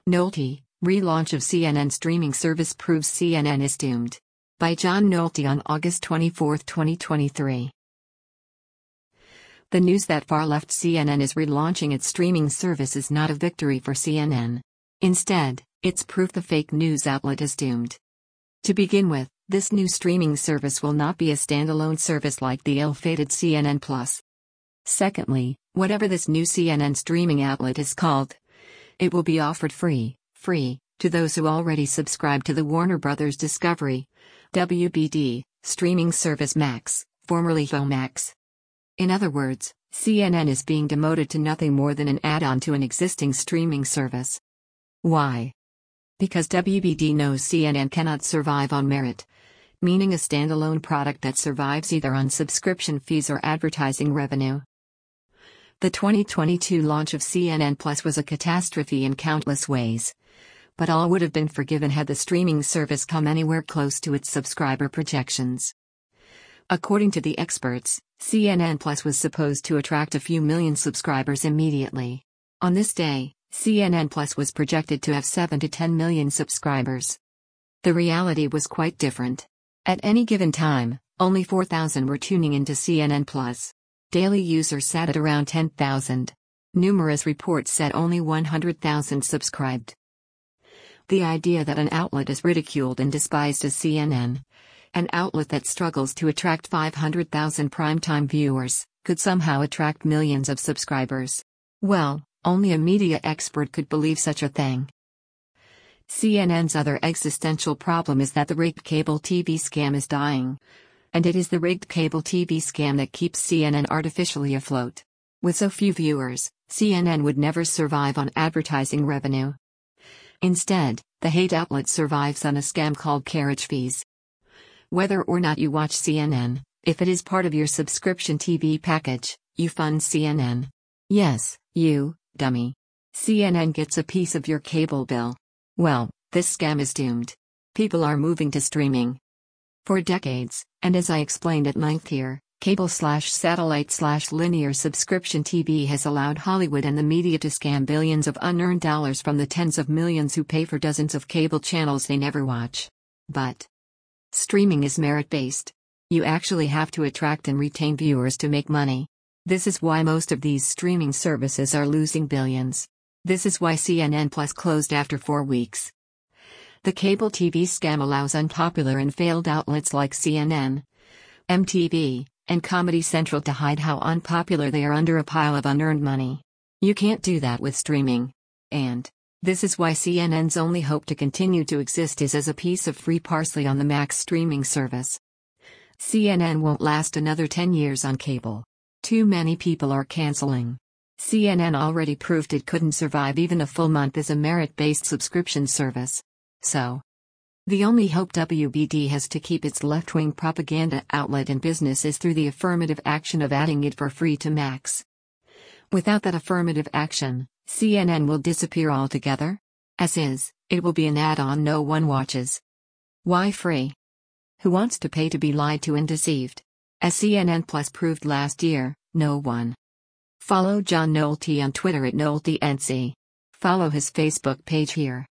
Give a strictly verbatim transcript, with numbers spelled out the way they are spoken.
Nolte, relaunch of C N N streaming service proves C N N is doomed. By John Nolte on August twenty-fourth, twenty twenty-three. The news that far-left C N N is relaunching its streaming service is not a victory for C N N. Instead, it's proof the fake news outlet is doomed. To begin with, this new streaming service will not be a standalone service like the ill-fated C N N Plus. Secondly, whatever this new C N N streaming outlet is called, it will be offered free, free, to those who already subscribe to the Warner Brothers Discovery, W B D, streaming service Max, formerly Showmax. In other words, C N N is being demoted to nothing more than an add-on to an existing streaming service. Why? Because W B D knows C N N cannot survive on merit, meaning a standalone product that survives either on subscription fees or advertising revenue. The twenty twenty-two launch of C N N Plus was a catastrophe in countless ways. But all would have been forgiven had the streaming service come anywhere close to its subscriber projections. According to the experts, C N N Plus was supposed to attract a few million subscribers immediately. On this day, C N N Plus was projected to have seven to ten million subscribers. The reality was quite different. At any given time, only four thousand were tuning into C N N Plus. Daily users sat at around ten thousand. Numerous reports said only one hundred thousand subscribed. The idea that an outlet as ridiculed and despised as C N N, an outlet that struggles to attract five hundred thousand primetime viewers, could somehow attract millions of subscribers. Well, only a media expert could believe such a thing. C N N's other existential problem is that the rigged cable T V scam is dying. And it is the rigged cable T V scam that keeps C N N artificially afloat. With so few viewers, C N N would never survive on advertising revenue. Instead, the hate outlet survives on a scam called carriage fees. Whether or not you watch C N N, if it is part of your subscription T V package, you fund C N N. Yes, you, dummy. C N N gets a piece of your cable bill. Well, this scam is doomed. People are moving to streaming. For decades, and as I explained at length here, cable slash satellite slash linear subscription T V has allowed Hollywood and the media to scam billions of unearned dollars from the tens of millions who pay for dozens of cable channels they never watch. But streaming is merit-based. You actually have to attract and retain viewers to make money. This is why most of these streaming services are losing billions. This is why C N N Plus closed after four weeks. The cable T V scam allows unpopular and failed outlets like C N N, M T V, and Comedy Central to hide how unpopular they are under a pile of unearned money. You can't do that with streaming. And this is why C N N's only hope to continue to exist is as a piece of free parsley on the Max streaming service. C N N won't last another ten years on cable. Too many people are canceling. C N N already proved it couldn't survive even a full month as a merit-based subscription service. So, the only hope W B D has to keep its left-wing propaganda outlet in business is through the affirmative action of adding it for free to Max. Without that affirmative action, C N N will disappear altogether. As is, it will be an add-on no one watches. Why free? Who wants to pay to be lied to and deceived? As C N N Plus proved last year, no one. Follow John Nolte on Twitter at NolteNC. Follow his Facebook page here.